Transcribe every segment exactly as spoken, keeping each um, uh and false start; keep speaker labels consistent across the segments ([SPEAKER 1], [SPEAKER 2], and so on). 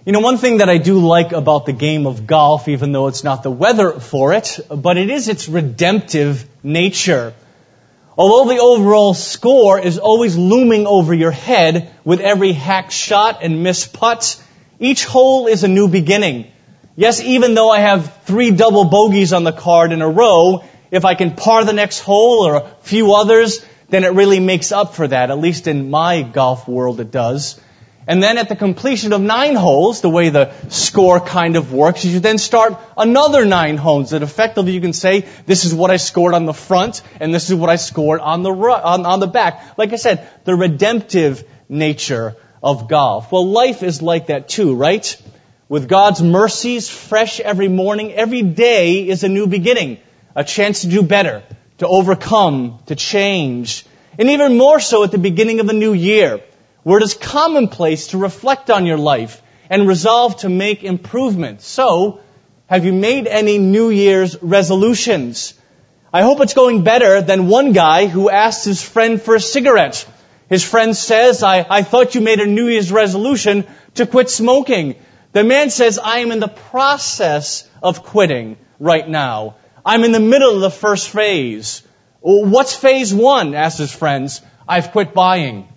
[SPEAKER 1] You know, one thing that I do like about the game of golf, even though it's not the weather for it, but it is its redemptive nature. Although the overall score is always looming over your head with every hack shot and missed putt, each hole is a new beginning. Yes, even though I have three double bogeys on the card in a row, if I can par the next hole or a few others, then it really makes up for that. At least in my golf world it does. And then at the completion of nine holes, the way the score kind of works, is you then start another nine holes that effectively you can say, this is what I scored on the front, and this is what I scored on the on, on the back. Like I said, the redemptive nature of golf. Well, life is like that too, right? With God's mercies fresh every morning, every day is a new beginning, a chance to do better, to overcome, to change, and even more so at the beginning of a new year, where it is commonplace to reflect on your life and resolve to make improvements. So, have you made any New Year's resolutions? I hope it's going better than one guy who asked his friend for a cigarette. His friend says, I, I thought you made a New Year's resolution to quit smoking. The man says, I am in the process of quitting right now. I'm in the middle of the first phase. What's phase one? Asked his friends. I've quit buying.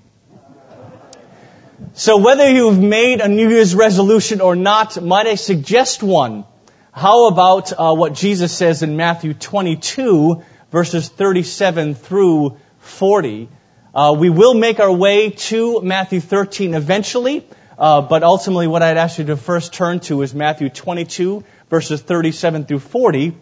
[SPEAKER 1] So whether you've made a New Year's resolution or not, might I suggest one? How about uh, what Jesus says in Matthew twenty-two, verses thirty-seven through forty? Uh, we will make our way to Matthew thirteen eventually, uh, but ultimately what I'd ask you to first turn to is Matthew twenty-two, verses thirty-seven through forty.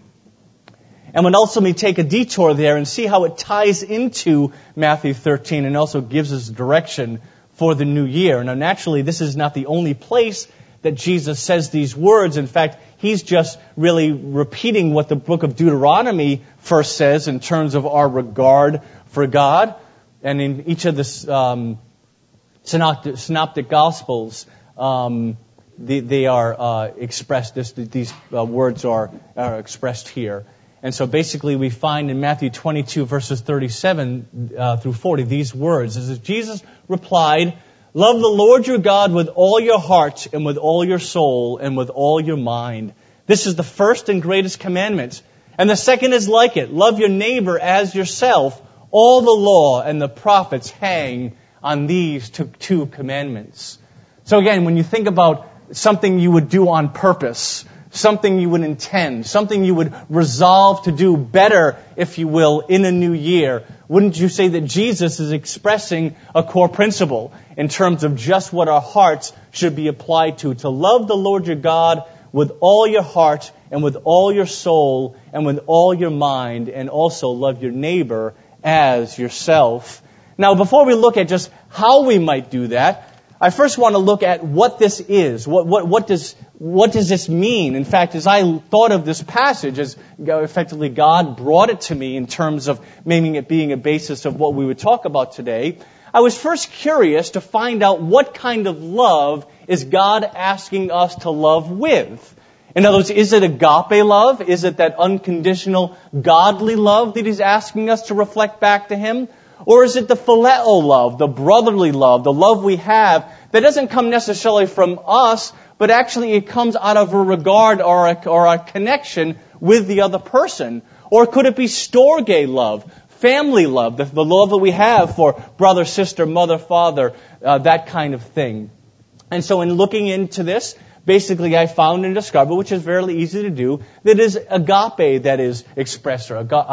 [SPEAKER 1] And would ultimately take a detour there and see how it ties into Matthew thirteen and also gives us direction for the new year. Now, naturally, this is not the only place that Jesus says these words. In fact, he's just really repeating what the book of Deuteronomy first says in terms of our regard for God. And in each of the um, synoptic, synoptic Gospels, um, they, they are uh, expressed, this, these uh, words are, are expressed here. And so basically we find in Matthew twenty-two, verses thirty-seven uh, through forty, these words. It says, Jesus replied, love the Lord your God with all your heart and with all your soul and with all your mind. This is the first and greatest commandment. And the second is like it. Love your neighbor as yourself. All the law and the prophets hang on these two, two commandments. So again, when you think about something you would do on purpose, something you would intend, something you would resolve to do better, if you will, in a new year, wouldn't you say that Jesus is expressing a core principle in terms of just what our hearts should be applied to? To love the Lord your God with all your heart and with all your soul and with all your mind, and also love your neighbor as yourself. Now, before we look at just how we might do that, I first want to look at what this is. What, what, what does, what does this mean? In fact, as I thought of this passage, as effectively God brought it to me in terms of making it being a basis of what we would talk about today, I was first curious to find out what kind of love is God asking us to love with. In other words, is it agape love? Is it that unconditional godly love that He's asking us to reflect back to Him? Or is it the phileo love, the brotherly love, the love we have that doesn't come necessarily from us, but actually it comes out of a regard or a, or a connection with the other person? Or could it be storge love, family love, the, the love that we have for brother, sister, mother, father, uh, that kind of thing? And so in looking into this, basically I found and discovered, which is fairly easy to do, that is agape that is expressed, or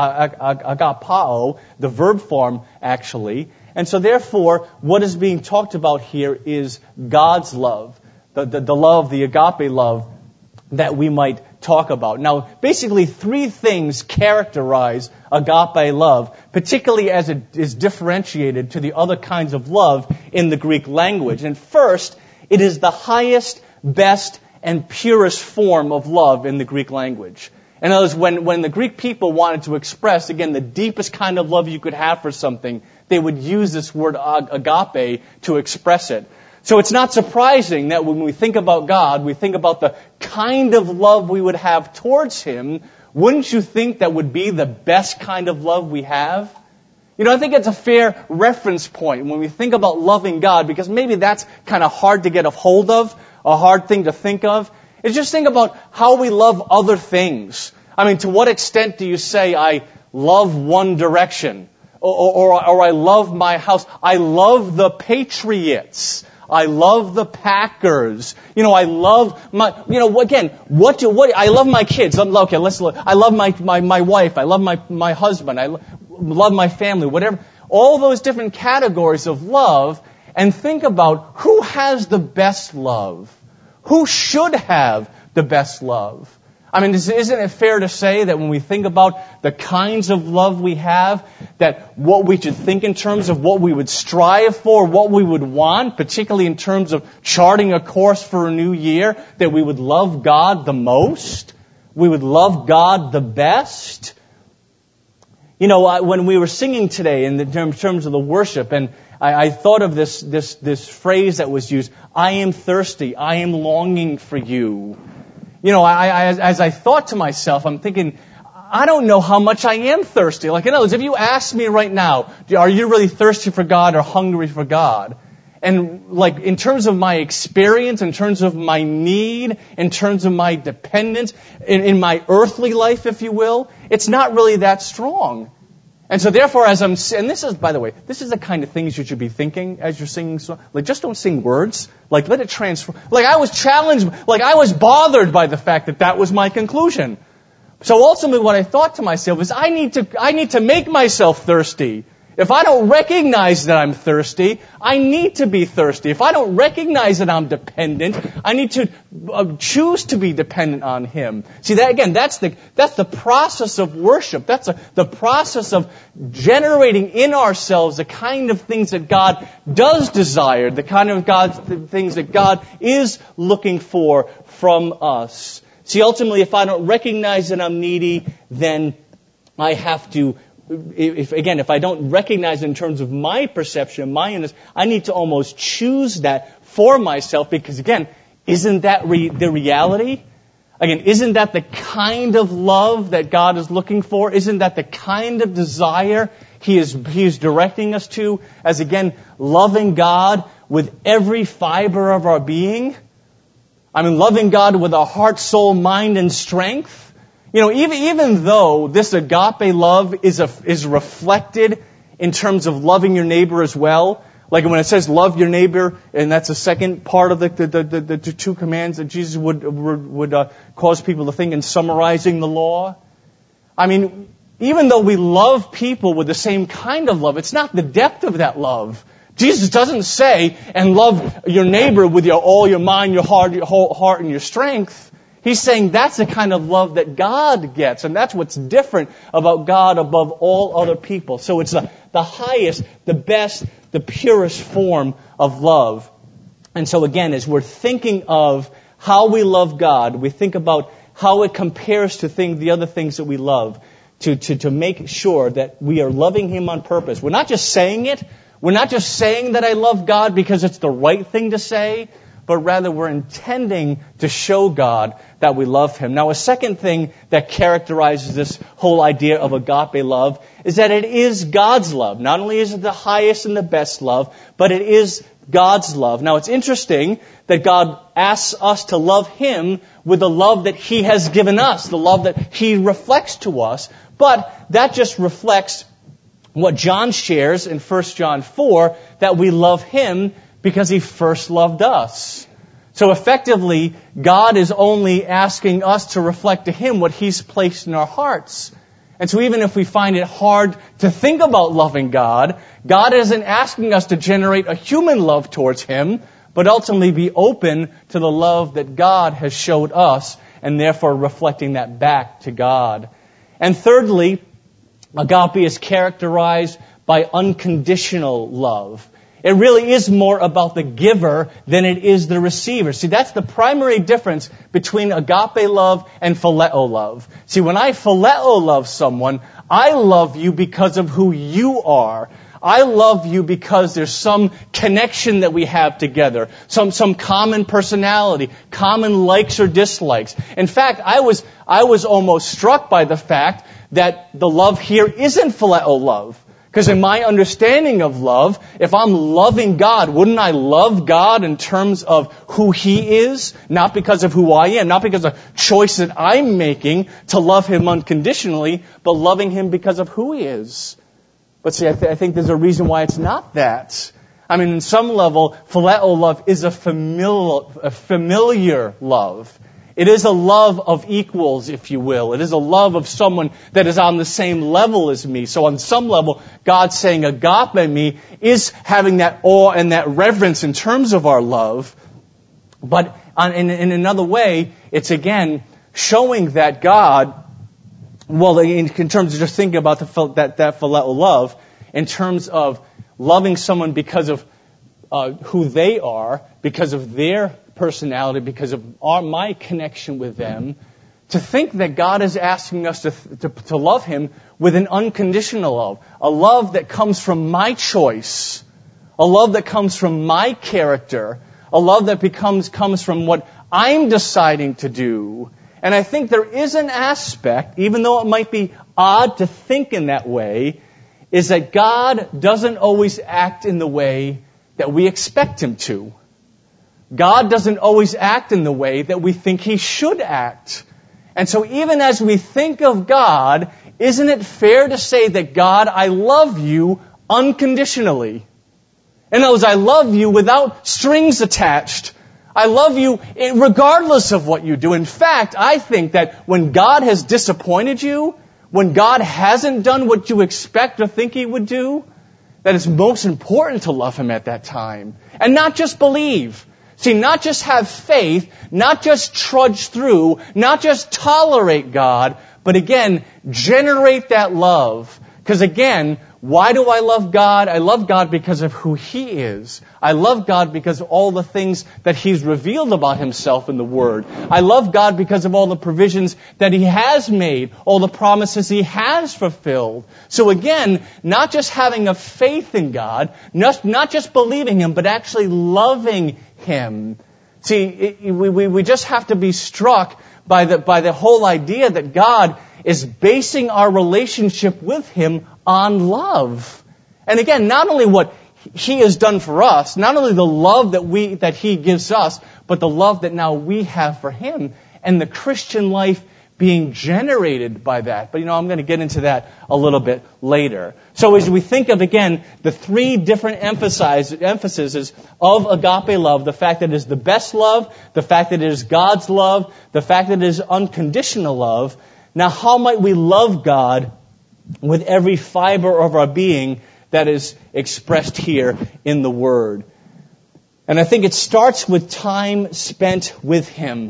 [SPEAKER 1] agapao, the verb form actually. And so therefore, what is being talked about here is God's love, the, the, the love, the agape love that we might talk about. Now, basically three things characterize agape love, particularly as it is differentiated to the other kinds of love in the Greek language. And first, it is the highest, best, and purest form of love in the Greek language. In other words, when, when the Greek people wanted to express, again, the deepest kind of love you could have for something, they would use this word agape to express it. So it's not surprising that when we think about God, we think about the kind of love we would have towards Him. Wouldn't you think that would be the best kind of love we have? You know, I think it's a fair reference point when we think about loving God, because maybe that's kind of hard to get a hold of, a hard thing to think of, is just think about how we love other things. I mean, to what extent do you say, I love One Direction? Or, or, or I love my house. I love the Patriots. I love the Packers. You know, I love my, you know, again, what do, what, I love my kids. Okay, let's look. I love my, my, my wife. I love my, my husband. I love my family, whatever. All those different categories of love, and think about who has the best love. Who should have the best love? I mean, isn't it fair to say that when we think about the kinds of love we have, that what we should think in terms of what we would strive for, what we would want, particularly in terms of charting a course for a new year, that we would love God the most? We would love God the best? You know, when we were singing today in the terms of the worship, and I, I thought of this, this, this phrase that was used, I am thirsty, I am longing for you. You know, I, I, as I thought to myself, I'm thinking, I don't know how much I am thirsty. Like, in other words, if you ask me right now, are you really thirsty for God or hungry for God? And like, in terms of my experience, in terms of my need, in terms of my dependence, in, in my earthly life, if you will, it's not really that strong. And so therefore, as I'm, and this is, by the way, this is the kind of things you should be thinking as you're singing songs. Like, just don't sing words. Like, let it transfer. Like, I was challenged, like, I was bothered by the fact that that was my conclusion. So ultimately what I thought to myself is, I need to, I need to make myself thirsty. If I don't recognize that I'm thirsty, I need to be thirsty. If I don't recognize that I'm dependent, I need to uh, choose to be dependent on Him. See, that again, that's the that's the process of worship. That's a, the process of generating in ourselves the kind of things that God does desire, the kind of God, the things that God is looking for from us. See, ultimately, if I don't recognize that I'm needy, then I have to. If, again, if I don't recognize it in terms of my perception, my illness, I need to almost choose that for myself because, again, isn't that re- the reality? Again, isn't that the kind of love that God is looking for? Isn't that the kind of desire He is, He is directing us to? As, again, loving God with every fiber of our being? I mean, loving God with our heart, soul, mind, and strength? You know, even, even though this agape love is a, is reflected in terms of loving your neighbor as well, like when it says love your neighbor, and that's the second part of the, the, the, the, the two commands that Jesus would, would, would uh, cause people to think in summarizing the law. I mean, even though we love people with the same kind of love, it's not the depth of that love. Jesus doesn't say, and love your neighbor with your, all your mind, your heart, your whole heart, and your strength. He's saying that's the kind of love that God gets, and that's what's different about God above all other people. So it's the, the highest, the best, the purest form of love. And so again, as we're thinking of how we love God, we think about how it compares to things, the other things that we love, to, to, to make sure that we are loving Him on purpose. We're not just saying it. We're not just saying that I love God because it's the right thing to say, but rather we're intending to show God that we love Him. Now, a second thing that characterizes this whole idea of agape love is that it is God's love. Not only is it the highest and the best love, but it is God's love. Now, it's interesting that God asks us to love Him with the love that He has given us, the love that He reflects to us. But that just reflects what John shares in First John four, that we love Him because He first loved us. So effectively, God is only asking us to reflect to Him what He's placed in our hearts. And so even if we find it hard to think about loving God, God isn't asking us to generate a human love towards Him, but ultimately be open to the love that God has showed us, and therefore reflecting that back to God. And thirdly, agape is characterized by unconditional love. It really is more about the giver than it is the receiver. See, that's the primary difference between agape love and phileo love. See, when I phileo love someone, I love you because of who you are. I love you because there's some connection that we have together, some some common personality, common likes or dislikes. In fact, I was I was almost struck by the fact that the love here isn't phileo love. Because in my understanding of love, if I'm loving God, wouldn't I love God in terms of who He is? Not because of who I am, not because of choices that I'm making to love Him unconditionally, but loving Him because of who He is. But see, I, th- I think there's a reason why it's not that. I mean, in some level, phileo love is a familiar, a familiar love. It is a love of equals, if you will. It is a love of someone that is on the same level as me. So on some level, God saying agape me is having that awe and that reverence in terms of our love. But on, in, in another way, it's again showing that God, well, in, in terms of just thinking about the, that, that phileo love, in terms of loving someone because of uh, who they are, because of their personality, because of our, my connection with them, to think that God is asking us to, to, to love Him with an unconditional love, a love that comes from my choice, a love that comes from my character, a love that becomes comes from what I'm deciding to do. And I think there is an aspect, even though it might be odd to think in that way, is that God doesn't always act in the way that we expect Him to. God doesn't always act in the way that we think He should act. And so even as we think of God, isn't it fair to say that God, I love you unconditionally? In other words, I love you without strings attached. I love you regardless of what you do. In fact, I think that when God has disappointed you, when God hasn't done what you expect or think He would do, that it's most important to love Him at that time. And not just believe. See, not just have faith, not just trudge through, not just tolerate God, but again, generate that love. Because again, why do I love God? I love God because of who He is. I love God because of all the things that He's revealed about Himself in the Word. I love God because of all the provisions that He has made, all the promises He has fulfilled. So again, not just having a faith in God, not, not just believing Him, but actually loving Him. See, it, we, we, we just have to be struck by the, by the whole idea that God is basing our relationship with Him on love. And again, not only what He has done for us, not only the love that we, that He gives us, but the love that now we have for Him, and the Christian life being generated by that. But you know, I'm going to get into that a little bit later. So as we think of, again, the three different emphasize, emphases of agape love, the fact that it is the best love, the fact that it is God's love, the fact that it is unconditional love, now how might we love God with every fiber of our being that is expressed here in the Word? And I think it starts with time spent with Him.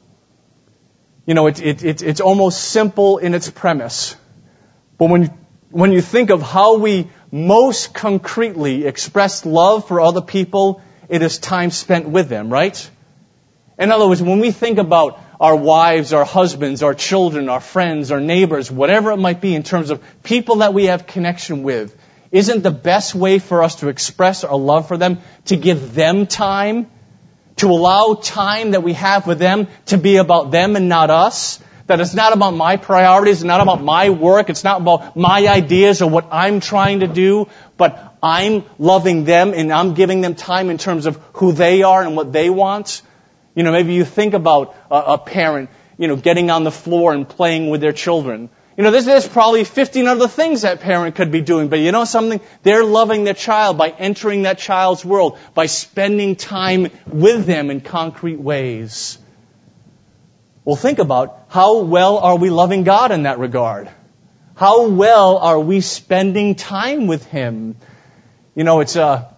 [SPEAKER 1] You know, it, it, it, it's almost simple in its premise. But when, when you think of how we most concretely express love for other people, it is time spent with them, right? In other words, when we think about our wives, our husbands, our children, our friends, our neighbors, whatever it might be in terms of people that we have connection with, isn't the best way for us to express our love for them to give them time? To allow time that we have with them to be about them and not us? That it's not about my priorities, it's not about my work, it's not about my ideas or what I'm trying to do, but I'm loving them and I'm giving them time in terms of who they are and what they want. You know, maybe you think about a, a parent, you know, getting on the floor and playing with their children. You know, there's, there's probably fifteen other things that parent could be doing, but you know something? They're loving their child by entering that child's world, by spending time with them in concrete ways. Well, think about how well are we loving God in that regard? How well are we spending time with Him? You know, it's a...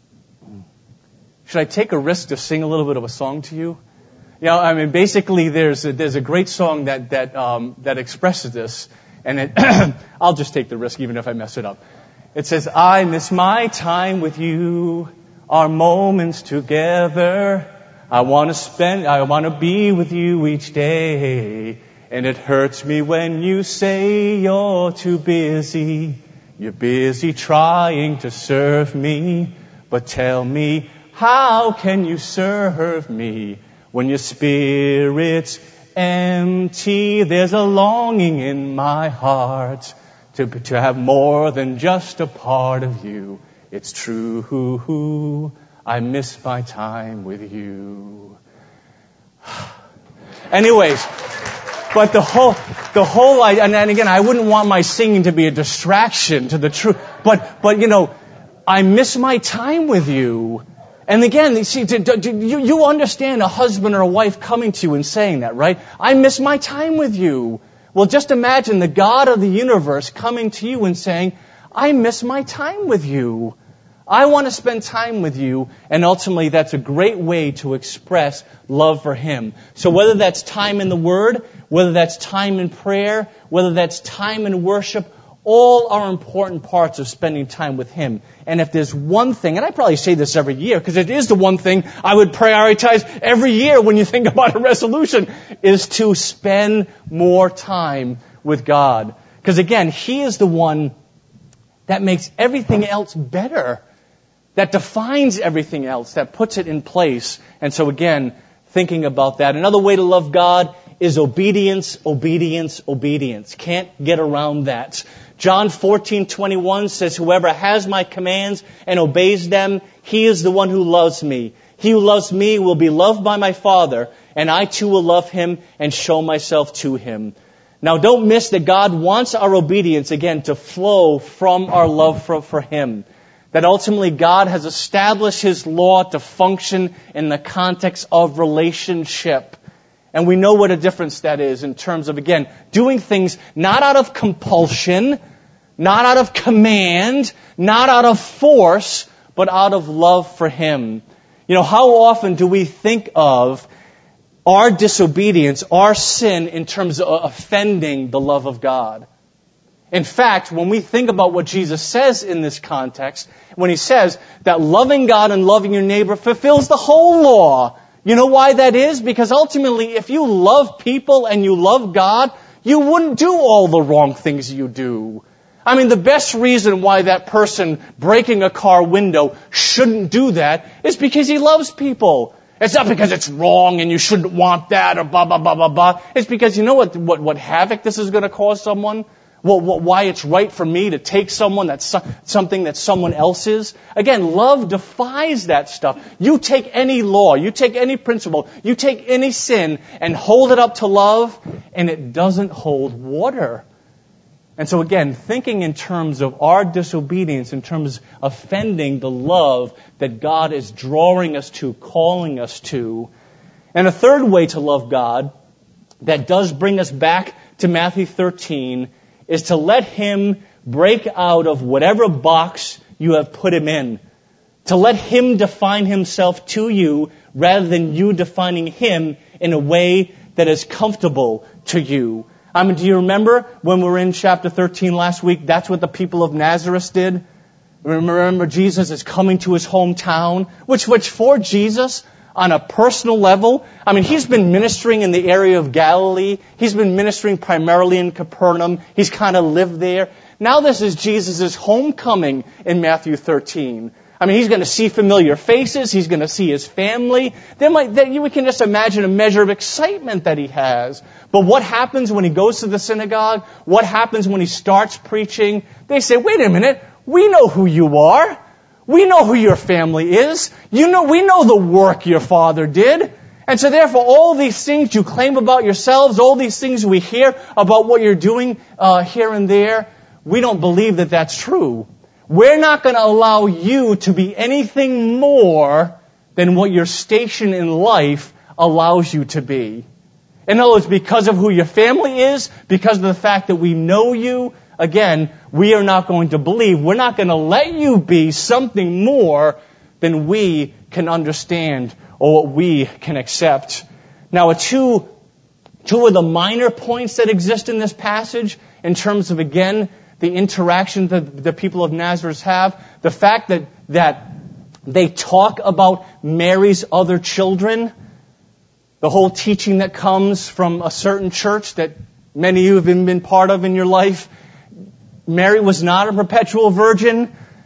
[SPEAKER 1] Should I take a risk to sing a little bit of a song to you? You know, I mean, basically, there's a, there's a great song that that um, that expresses this, and it, I'll just take the risk, even if I mess it up. It says, "I miss my time with you, our moments together. I want to spend, I want to be with you each day. And it hurts me when you say you're too busy. You're busy trying to serve me, but tell me, how can you serve me when your spirit's empty? There's a longing in my heart to, to have more than just a part of you. It's true, I miss my time with you. Anyways, but the whole, the whole, and, and again, I wouldn't want my singing to be a distraction to the truth, but, but you know, I miss my time with you. And again, you see, you, you understand a husband or a wife coming to you and saying that, right? I miss my time with you. Well, just imagine the God of the universe coming to you and saying, I miss my time with you. I want to spend time with you. And ultimately, that's a great way to express love for Him. So whether that's time in the Word, whether that's time in prayer, whether that's time in worship, all are important parts of spending time with Him. And if there's one thing, and I probably say this every year, because it is the one thing I would prioritize every year when you think about a resolution, is to spend more time with God. Because again, He is the one that makes everything else better, that defines everything else, that puts it in place. And so again, thinking about that. Another way to love God is obedience, obedience, obedience. Can't get around that. John fourteen twenty-one says, whoever has my commands and obeys them, he is the one who loves me. He who loves me will be loved by my Father, and I too will love him and show myself to him. Now don't miss that God wants our obedience, again, to flow from our love for, for Him. That ultimately God has established His law to function in the context of relationship. And we know what a difference that is in terms of, again, doing things not out of compulsion, not out of command, not out of force, but out of love for Him. You know, how often do we think of our disobedience, our sin, in terms of offending the love of God? In fact, when we think about what Jesus says in this context, when He says that loving God and loving your neighbor fulfills the whole law, you know why that is? Because ultimately, if you love people and you love God, you wouldn't do all the wrong things you do. I mean, the best reason why that person breaking a car window shouldn't do that is because he loves people. It's not because it's wrong and you shouldn't want that or blah, blah, blah, blah, blah. It's because you know what, what, what havoc this is going to cause someone? Well, why it's right for me to take someone that's something that someone else is. Again, love defies that stuff. You take any law, you take any principle, you take any sin and hold it up to love, and it doesn't hold water. And so again, thinking in terms of our disobedience, in terms of offending the love that God is drawing us to, calling us to. And a third way to love God that does bring us back to Matthew thirteen is to let Him break out of whatever box you have put Him in. To let Him define Himself to you rather than you defining Him in a way that is comfortable to you. I mean, do you remember when we were in chapter thirteen last week? That's what the people of Nazareth did. Remember, Jesus is coming to His hometown, which, which for Jesus, on a personal level, I mean, He's been ministering in the area of Galilee. He's been ministering primarily in Capernaum. He's kind of lived there. Now this is Jesus' homecoming in Matthew thirteen. I mean, He's going to see familiar faces. He's going to see His family. There might, there, we can just imagine a measure of excitement that He has. But what happens when He goes to the synagogue? What happens when He starts preaching? They say, wait a minute, we know who you are. We know who your family is. You know, we know the work your father did. And so therefore, all these things you claim about yourselves, all these things we hear about what you're doing uh, here and there, we don't believe that that's true. We're not going to allow you to be anything more than what your station in life allows you to be. In other words, because of who your family is, because of the fact that we know you, again, we are not going to believe. We're not going to let you be something more than we can understand or what we can accept. Now, two, two of the minor points that exist in this passage in terms of, again, the interaction that the people of Nazareth have, the fact that, that they talk about Mary's other children, the whole teaching that comes from a certain church that many of you have been part of in your life. Mary was not a perpetual virgin.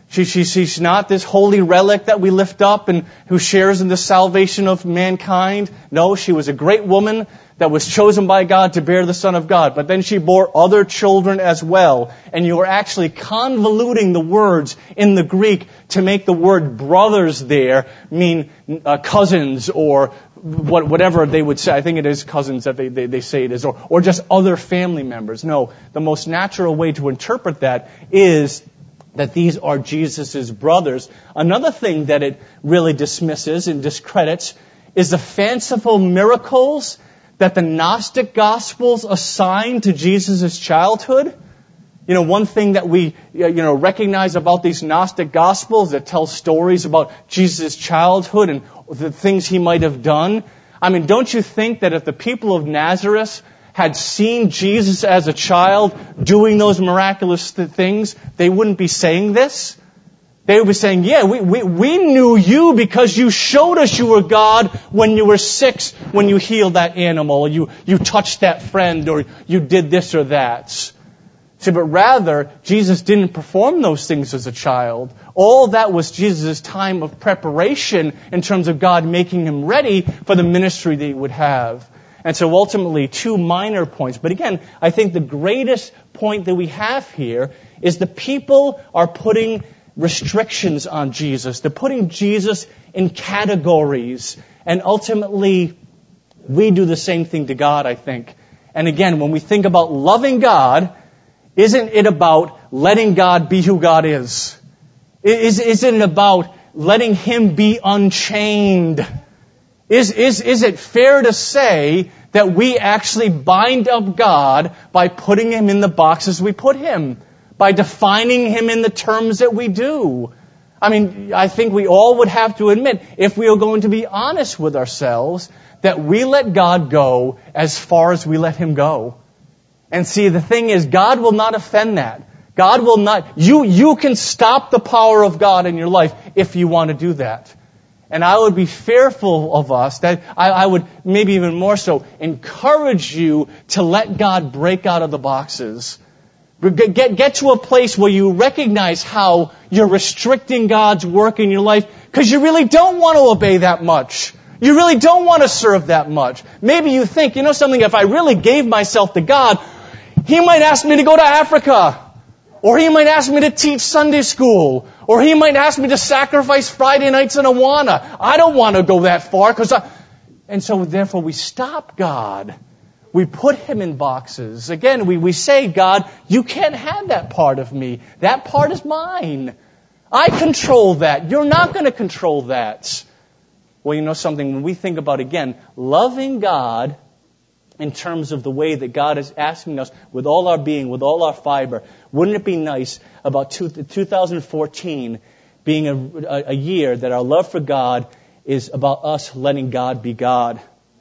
[SPEAKER 1] She, she, she's not this holy relic that we lift up and who shares in the salvation of mankind. No, she was a great woman that was chosen by God to bear the Son of God. But then she bore other children as well. And you are actually convoluting the words in the Greek to make the word brothers there mean uh, cousins or what, whatever they would say. I think it is cousins that they, they, they say it is. Or, or just other family members. No, the most natural way to interpret that is that these are Jesus' brothers. Another thing that it really dismisses and discredits is the fanciful miracles that the Gnostic Gospels assign to Jesus' childhood. You know, one thing that we, you know, recognize about these Gnostic Gospels that tell stories about Jesus' childhood and the things he might have done. I mean, don't you think that if the people of Nazareth had seen Jesus as a child doing those miraculous th- things, they wouldn't be saying this? They would be saying, yeah, we, we, we knew you because you showed us you were God when you were six, when you healed that animal, or you, you touched that friend, or you did this or that. See, but rather, Jesus didn't perform those things as a child. All that was Jesus' time of preparation in terms of God making him ready for the ministry that he would have. And so ultimately, two minor points. But again, I think the greatest point that we have here is the people are putting restrictions on Jesus. They're putting Jesus in categories. And ultimately, we do the same thing to God, I think. And again, when we think about loving God, isn't it about letting God be who God is? Is, isn't it about letting him be unchained? Is, is, is it fair to say that we actually bind up God by putting him in the boxes we put him? By defining him in the terms that we do? I mean, I think we all would have to admit, if we are going to be honest with ourselves, that we let God go as far as we let him go. And see, the thing is, God will not offend that. God will not, you, you can stop the power of God in your life if you want to do that. And I would be fearful of us, that I, I would maybe even more so encourage you to let God break out of the boxes. Get, get, get to a place where you recognize how you're restricting God's work in your life because you really don't want to obey that much. You really don't want to serve that much. Maybe you think, you know something, if I really gave myself to God, he might ask me to go to Africa. Or he might ask me to teach Sunday school. Or he might ask me to sacrifice Friday nights in Awana. I don't want to go that far. Cause I... And so therefore we stop God. We put him in boxes. Again, we, we say, God, you can't have that part of me. That part is mine. I control that. You're not going to control that. Well, you know something, when we think about, again, loving God in terms of the way that God is asking us with all our being, with all our fiber, wouldn't it be nice about two, two thousand fourteen being a, a, a year that our love for God is about us letting God be God?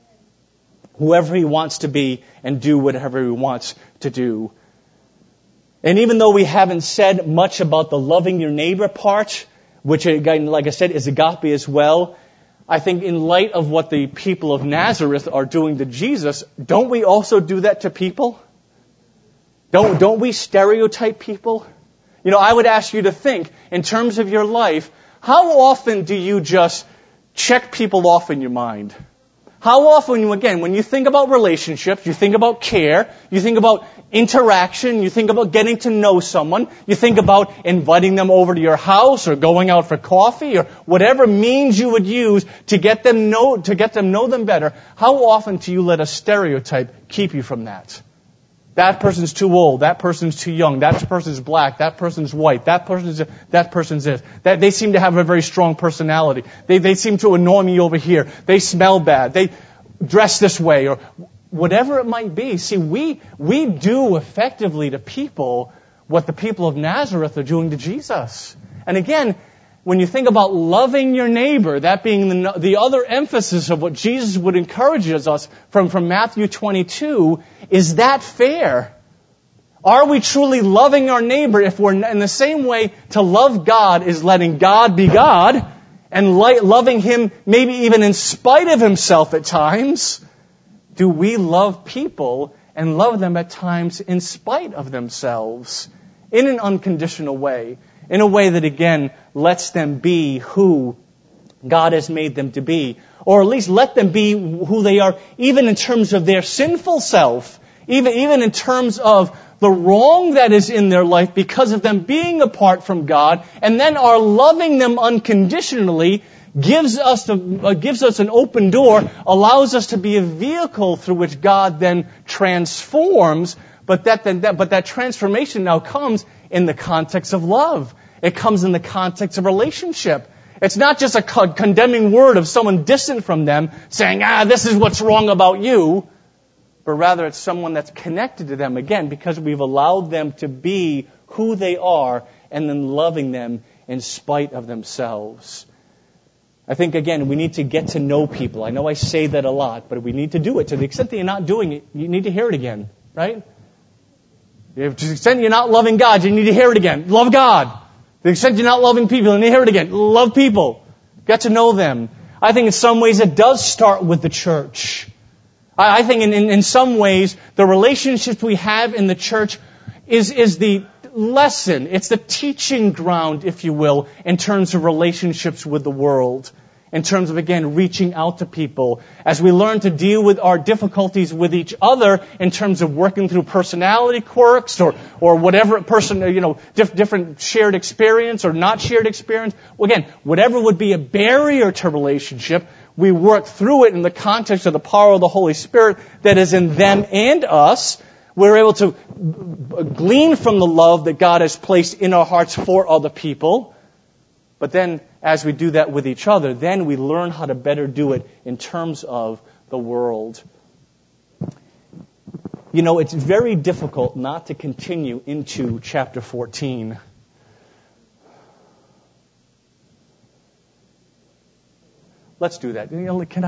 [SPEAKER 1] Whoever he wants to be and do whatever he wants to do. And even though we haven't said much about the loving your neighbor part, which again, like I said, is agape as well, I think in light of what the people of Nazareth are doing to Jesus, don't we also do that to people? Don't, don't we stereotype people? You know, I would ask you to think, in terms of your life, how often do you just check people off in your mind? How often, again, when you think about relationships, you think about care, you think about interaction, you think about getting to know someone, you think about inviting them over to your house or going out for coffee or whatever means you would use to get them know, to get them know them better, how often do you let a stereotype keep you from that? That person's too old, that person's too young, that person's black, that person's white, that person's that person's this. That they seem to have a very strong personality. They they seem to annoy me over here. They smell bad. They dress this way or whatever it might be. See, we we do effectively to people what the people of Nazareth are doing to Jesus. And again, when you think about loving your neighbor, that being the, the other emphasis of what Jesus would encourage us from, from Matthew twenty-two, is that fair? Are we truly loving our neighbor if we're in the same way to love God is letting God be God and light, loving him maybe even in spite of himself at times? Do we love people and love them at times in spite of themselves in an unconditional way? in a way that, again, lets them be who God has made them to be. Or at least let them be who they are, even in terms of their sinful self, even, even in terms of the wrong that is in their life because of them being apart from God, and then our loving them unconditionally gives us the, uh, gives us an open door, allows us to be a vehicle through which God then transforms, but that, then, that but that transformation now comes in the context of love. It comes in the context of relationship. It's not just a co- condemning word of someone distant from them saying, ah, this is what's wrong about you, but rather it's someone that's connected to them, again, because we've allowed them to be who they are and then loving them in spite of themselves. I think, again, we need to get to know people. I know I say that a lot, but we need to do it. To the extent that you're not doing it, you need to hear it again, right? To the extent you're not loving God, you need to hear it again. Love God. To the extent you're not loving people, you need to hear it again. Love people. Get to know them. I think in some ways it does start with the church. I think in, in, in some ways the relationships we have in the church is, is the lesson. It's the teaching ground, if you will, in terms of relationships with the world. In terms of, again, reaching out to people. As we learn to deal with our difficulties with each other in terms of working through personality quirks or, or whatever person, you know, diff, different shared experience or not shared experience. Well, again, whatever would be a barrier to relationship, we work through it in the context of the power of the Holy Spirit that is in them and us. We're able to glean from the love that God has placed in our hearts for other people. But then, as we do that with each other, then we learn how to better do it in terms of the world. You know, it's very difficult not to continue into chapter fourteen. Let's do that. Can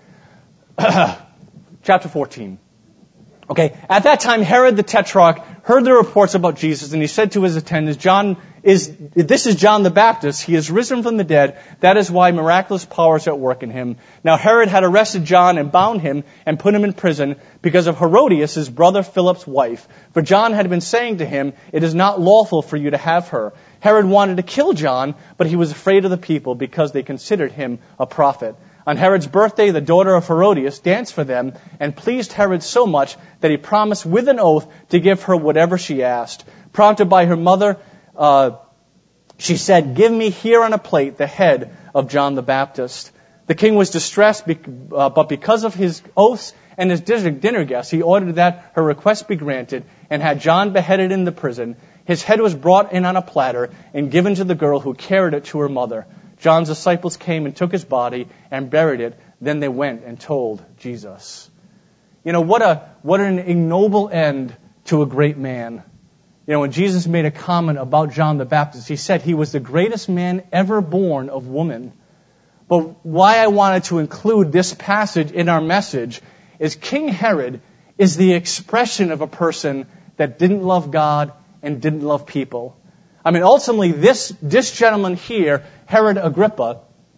[SPEAKER 1] I? Chapter fourteen. Okay, at that time, Herod the Tetrarch heard the reports about Jesus, and he said to his attendants, John is, this is John the Baptist. He is risen from the dead. That is why miraculous powers are at work in him. Now Herod had arrested John and bound him and put him in prison because of Herodias, his brother Philip's wife. For John had been saying to him, it is not lawful for you to have her. Herod wanted to kill John, but he was afraid of the people because they considered him a prophet. On Herod's birthday, the daughter of Herodias danced for them and pleased Herod so much that he promised with an oath to give her whatever she asked. Prompted by her mother, uh, she said, give me here on a plate the head of John the Baptist. The king was distressed, uh, but because of his oaths and his dinner guests, he ordered that her request be granted and had John beheaded in the prison. His head was brought in on a platter and given to the girl who carried it to her mother. John's disciples came and took his body and buried it. Then they went and told Jesus. You know, what a what an ignoble end to a great man. You know, when Jesus made a comment about John the Baptist, he said he was the greatest man ever born of woman. But why I wanted to include this passage in our message is King Herod is the expression of a person that didn't love God and didn't love people. I mean, ultimately, this, this gentleman here, Herod Agrippa,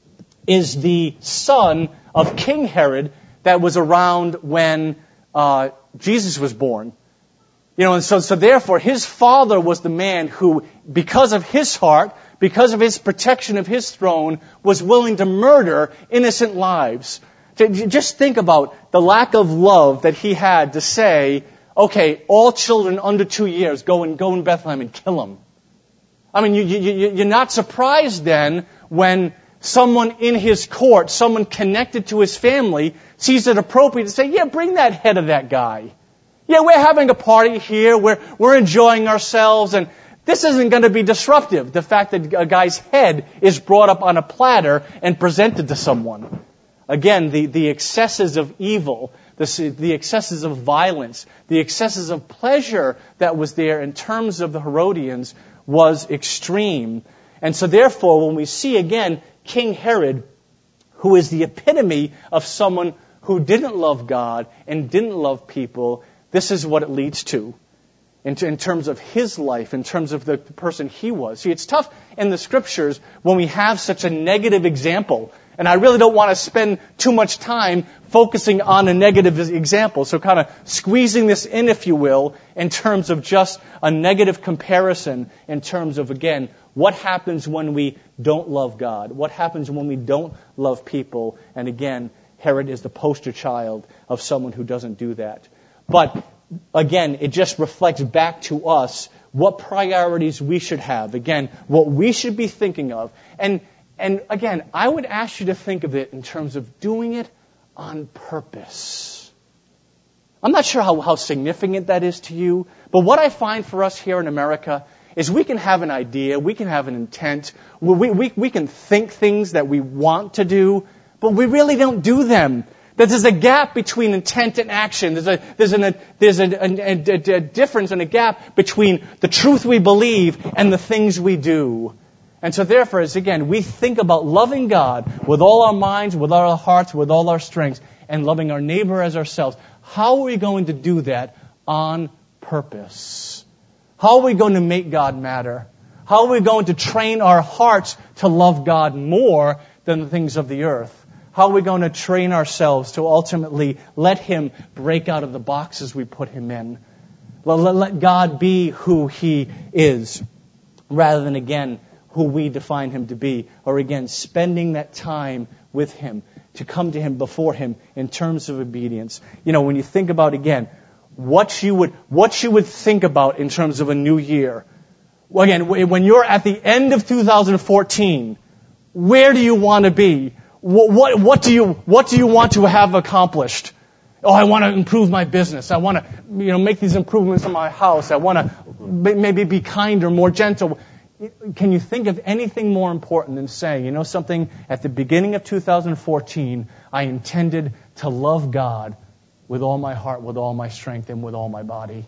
[SPEAKER 1] is the son of King Herod that was around when uh, Jesus was born. You know, and so, so therefore, his father was the man who, because of his heart, because of his protection of his throne, was willing to murder innocent lives. Just think about the lack of love that he had to say, okay, all children under two years, go and go in Bethlehem and kill them. I mean, you, you, you're not surprised then when someone in his court, someone connected to his family, sees it appropriate to say, yeah, bring that head of that guy. Yeah, we're having a party here, we're, we're enjoying ourselves, and this isn't going to be disruptive, the fact that a guy's head is brought up on a platter and presented to someone. Again, the, the excesses of evil, the, the excesses of violence, the excesses of pleasure that was there in terms of the Herodians was extreme. And so therefore, when we see again King Herod, who is the epitome of someone who didn't love God and didn't love people, this is what it leads to in, in terms of his life, in terms of the person he was. See, it's tough in the Scriptures when we have such a negative example. And I really don't want to spend too much time focusing on a negative example. So kind of squeezing this in, if you will, in terms of just a negative comparison in terms of, again, what happens when we don't love God? What happens when we don't love people? And again, Herod is the poster child of someone who doesn't do that. But again, it just reflects back to us what priorities we should have. Again, what we should be thinking of. And And again, I would ask you to think of it in terms of doing it on purpose. I'm not sure how, how significant that is to you, but what I find for us here in America is we can have an idea, we can have an intent, we, we, we can think things that we want to do, but we really don't do them. That there's a gap between intent and action. There's a there's an, a, there's a, a, a, a difference and a gap between the truth we believe and the things we do. And so therefore, as again, we think about loving God with all our minds, with all our hearts, with all our strengths, and loving our neighbor as ourselves. How are we going to do that on purpose? How are we going to make God matter? How are we going to train our hearts to love God more than the things of the earth? How are we going to train ourselves to ultimately let Him break out of the boxes we put Him in? Let, let God be who He is, rather than, again, who we define Him to be, or again, spending that time with Him, to come to Him before Him in terms of obedience. You know, when you think about, again, what you would, what you would think about in terms of a new year. Well, again, when you're at the end of two thousand fourteen, where do you want to be? What, what, what do you, what do you want to have accomplished? Oh, I want to improve my business. I want to, you know, make these improvements in my house. I want to maybe be kinder, more gentle. Can you think of anything more important than saying, you know something, at the beginning of two thousand fourteen, I intended to love God with all my heart, with all my strength, and with all my body.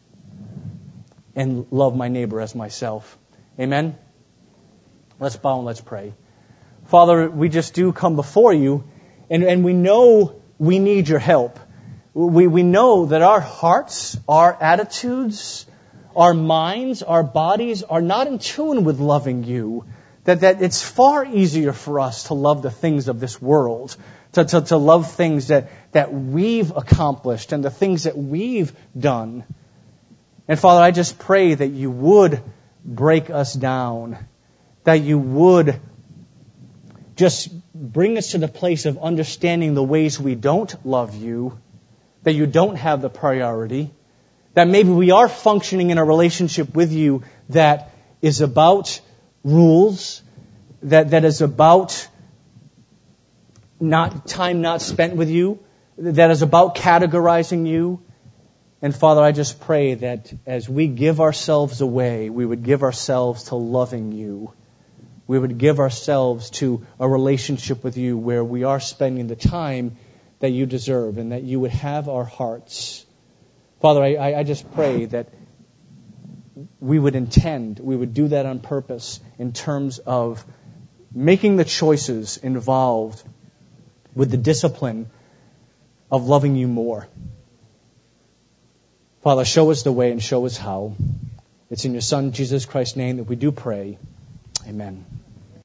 [SPEAKER 1] And love my neighbor as myself. Amen? Let's bow and let's pray. Father, we just do come before you, and, and we know we need your help. We, we know that our hearts, our attitudes, our minds, our bodies are not in tune with loving you. That, that it's far easier for us to love the things of this world, to, to, to love things that, that we've accomplished and the things that we've done. And Father, I just pray that you would break us down, that you would just bring us to the place of understanding the ways we don't love you, that you don't have the priority, that maybe we are functioning in a relationship with you that is about rules, that, that is about not time not spent with you, that is about categorizing you. And Father, I just pray that as we give ourselves away, we would give ourselves to loving you. We would give ourselves to a relationship with you where we are spending the time that you deserve, and that you would have our hearts. Father, I, I just pray that we would intend, we would do that on purpose in terms of making the choices involved with the discipline of loving you more. Father, show us the way and show us how. It's in your Son, Jesus Christ's name, that we do pray. Amen.